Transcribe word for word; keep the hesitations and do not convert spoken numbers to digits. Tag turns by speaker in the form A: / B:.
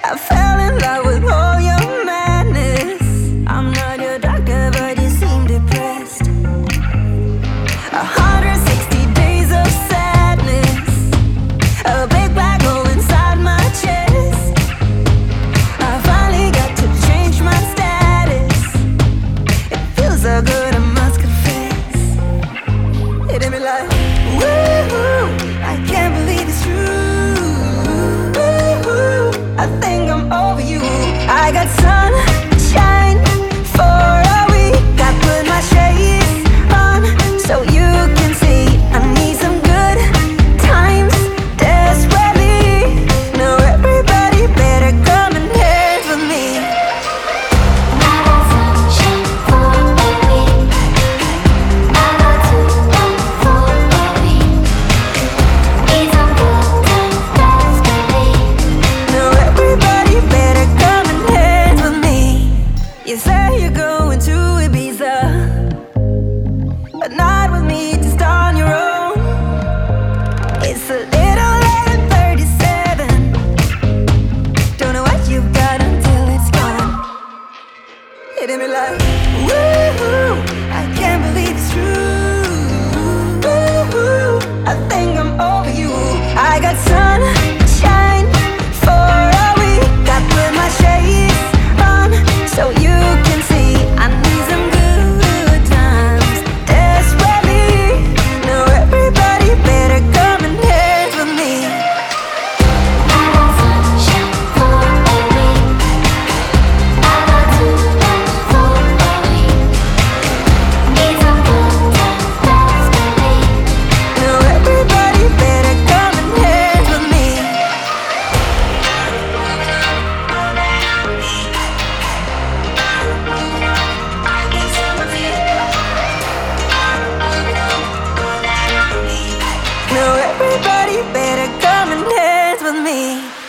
A: I fell in love with all your madness. I'm not your doctor, but you seem depressed. one hundred sixty days of sadness, a big black hole inside my chest. I finally got to change my status. It feels so good, I must confess. It hit me like, woo, I can't believe it's true. I think I'm over you. I got sunshine for a week. I put my shades on so you can see. I need some good times desperately. Now everybody better come and dance with me.
B: I got sunshine for a week. I got to love for a week. Need some good times desperately.
A: Now everybody better come and dance with me. You say you're going to Ibiza, but not with me, just on your own. It's a little late at thirty-seven. Don't know what you've got until it's gone. Hitting me like, woo, I can't believe it's true. I think I'm over you. I got sunshine for a week. I put my shades on so you can see. I need some good times desperately. Now everybody better come and dance with me.
B: I got sunshine for a week. I got to love for a week. Need some good times desperately.
A: Now everybody better come and dance with me. Now everybody better come and dance with me.